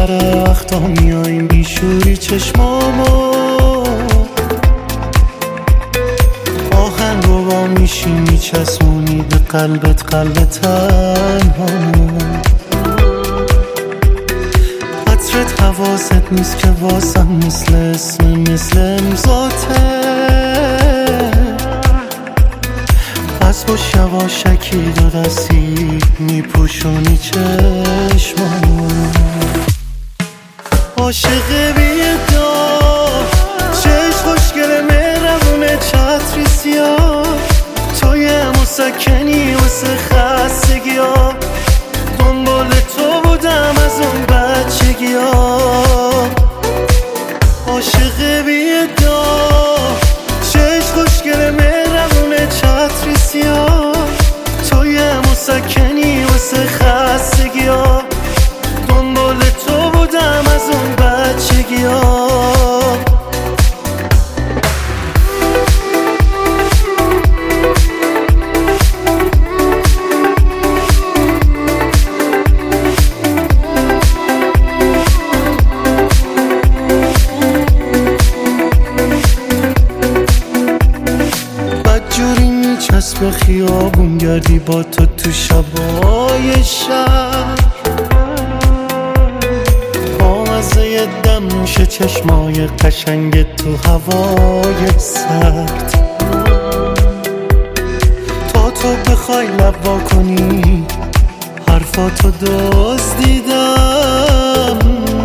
بیشتره وقتا میاییم بیشوری چشمامو آهنگ رو با میشی میچسبونی به قلبت قلب تنهامو عطرت حواست نیست که واسم مثل امضاته از باش یواشکی دو دستی میپوشونی چشمامو عاشق بی‌ادعا چشم خوشگل مهربونه چتری سیاه توی مسکنی واسه خستگی‌ها دنبال تو بودم از اون بچگی‌ها عاشق بی‌ادعا چشم خوشگل مهربونه چتری سیاه توی مسکنی واسه خستگی‌ها دنبال تو بودم از اون بچگی‌ها بدجوری میچسب خیابون گردی با تو شبای شهر بامزه دم میشه چشمای قشنگ تو هوای سرد تا تو بخوای لب وا کنی حرفاتو دزدیدم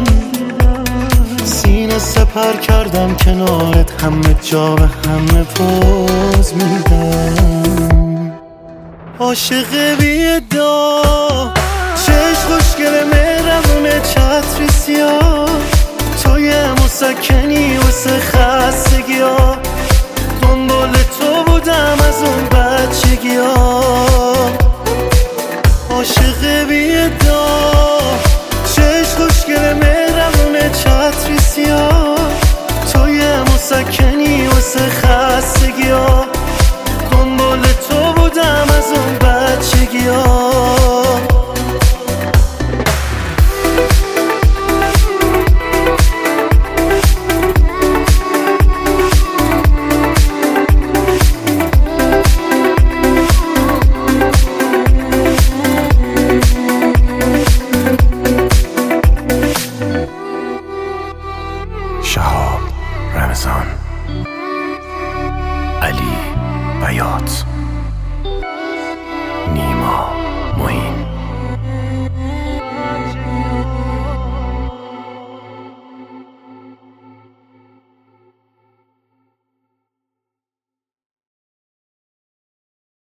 سینه سپر کردم کنارت همه جا به همه پوز میدم عاشق بی‌ادعا چشم خوشگل مهربونه چتری سیاه توی مسکنی واسه خستگی‌ها دنبال تو بودم از اون بچگی‌ها عاشق بی‌ادعا چشم خوشگل مهربونه چتری سیاه توی مسکنی واسه خستگی‌ها دنبال تو بودم از اون بچگی‌ها شهاب رمضان علی بیات